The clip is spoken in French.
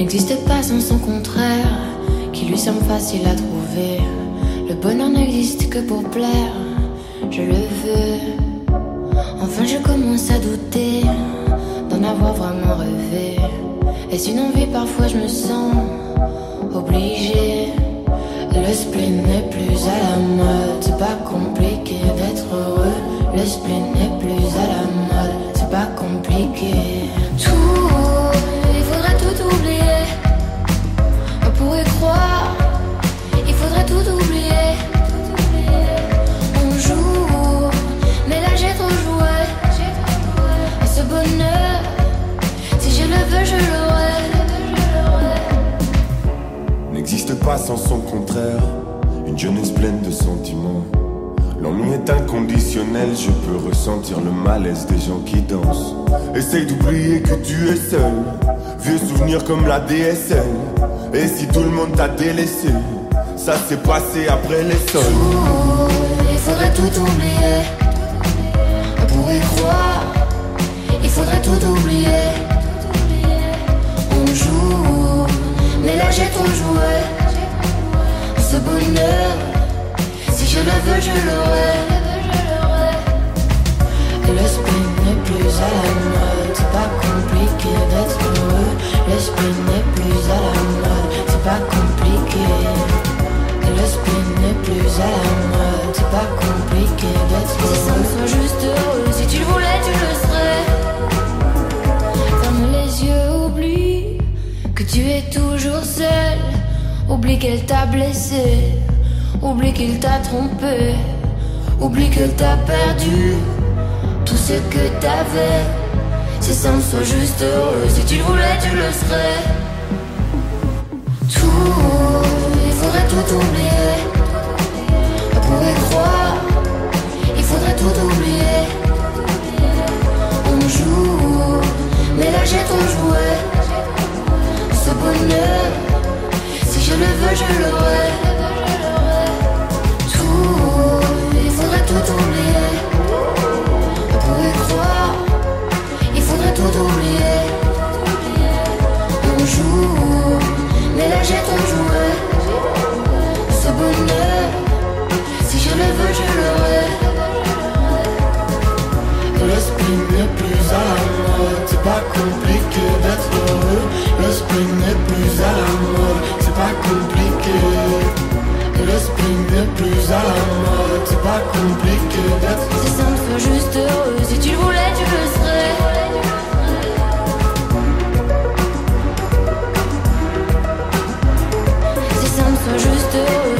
n'existe pas sans son contraire, qui lui semble facile à trouver. Le bonheur n'existe que pour plaire, je le veux. Enfin je commence à douter d'en avoir vraiment rêvé. Est-ce une envie? Parfois je me sens obligée. Le spleen n'est plus à la mode, c'est pas compliqué d'être heureux. Le spleen n'est plus à la mode, c'est pas compliqué. Tout, il faudrait tout oublier. On pourrait croire, il faudrait tout oublier. On joue, mais là j'ai trop joué. Et ce bonheur, si je le veux, je l'aurai. N'existe pas sans son contraire, une jeunesse pleine de sentiments. L'ennui est inconditionnel, je peux ressentir le malaise des gens qui dansent. Essaye d'oublier que tu es seul, vieux souvenirs comme la DSL. Et si tout le monde t'a délaissé, ça s'est passé après les sols. Il faudrait tout oublier. On pourrait croire, il faudrait tout oublier. On joue, mais là j'ai trop joué. Ce bonheur, si je le veux, je l'aurai. Le spleen n'est plus à la mode, c'est pas compliqué d'être heureux. Le spleen n'est plus à la mode, c'est pas compliqué. Le spleen n'est plus à la mode, c'est pas compliqué d'être heureux. Si ça me soit juste heureux, si tu le voulais, tu le serais. Ferme les yeux, oublie que tu es toujours seul. Oublie qu'elle t'a blessé, oublie qu'il t'a trompé, oublie que t'as perdu tout ce que t'avais. Si ça me soit juste heureux, si tu le voulais, tu le serais. Tout, il faudrait tout oublier. On pourrait croire, il faudrait tout oublier. On joue, mais là j'ai trop joué. Ce bonheur, si je le veux, je l'aurai. Tout, il faudrait tout oublier. On pourrait croire, il faudrait tout oublier. On joue, mais là j'ai trop joué. Ce bonheur, si je le veux, je l'aurai. Le spleen n'est plus à la mode, c'est pas compliqué d'être heureux. Le spleen n'est plus à la mode, c'est pas compliqué. Le spleen n'est plus à la mode, c'est pas compliqué d'être heureux. Si ça me fait juste heureux, si tu le voulais, tu le serais. Si ça me fait juste heureux,